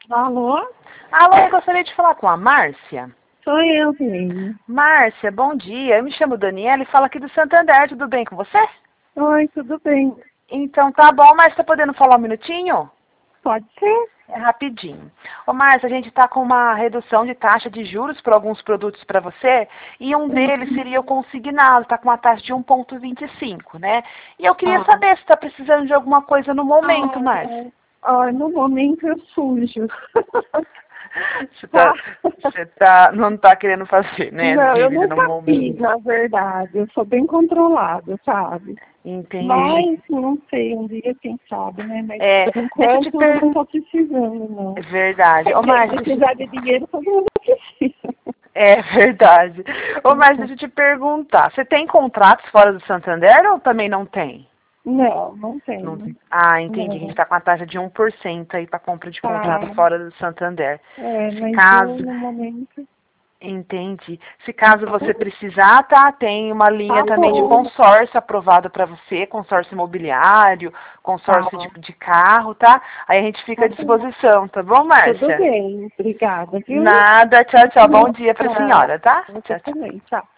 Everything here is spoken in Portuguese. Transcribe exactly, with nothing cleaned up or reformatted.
Alô? Alô, eu gostaria de falar com a Márcia. Sou eu mesmo. Márcia, bom dia. Eu me chamo Daniela e falo aqui do Santander. Tudo bem com você? Oi, tudo bem? Então tá bom, mas tá podendo falar um minutinho? Pode ser? É rapidinho. Ô Márcia, a gente tá com uma redução de taxa de juros para alguns produtos para você e um deles seria o consignado, tá com uma taxa de um vírgula vinte e cinco, né? E eu queria Ah. saber se tá precisando de alguma coisa no momento, Ah, Márcia. ah, no momento eu sujo. Você, tá, você tá, não tá querendo fazer, né? Não, eu Dívida no nunca fiz, momento. na verdade. Eu sou bem controlada, sabe? Entendi. Mas, não sei, um dia quem sabe, né? Mas, É, por deixa eu te enquanto, eu per... não tô precisando, não. É verdade. Ô, Porque Márcia, deixa... precisar de dinheiro, todo mundo precisa. É verdade. Ô, Márcia, deixa eu te perguntar. Você tem contratos fora do Santander ou também não tem? Não, não Não tenho. tem. Ah, entendi. A gente Não. está com a taxa de um por cento aí para compra de contrato Tá. fora do Santander. É, Se mas eu, caso... no momento... Entendi. Se caso você precisar, tá? Tem uma linha Tá também de bom. consórcio aprovada para você, consórcio imobiliário, Tá. consórcio de, de carro, tá? Aí a gente fica à Tá bom. disposição, tá bom, Tudo Márcia? bem. Obrigada, viu? Nada, tchau, tchau. Bom dia para a Tchau. senhora, tá? Você Tchau, tchau. também. Tchau.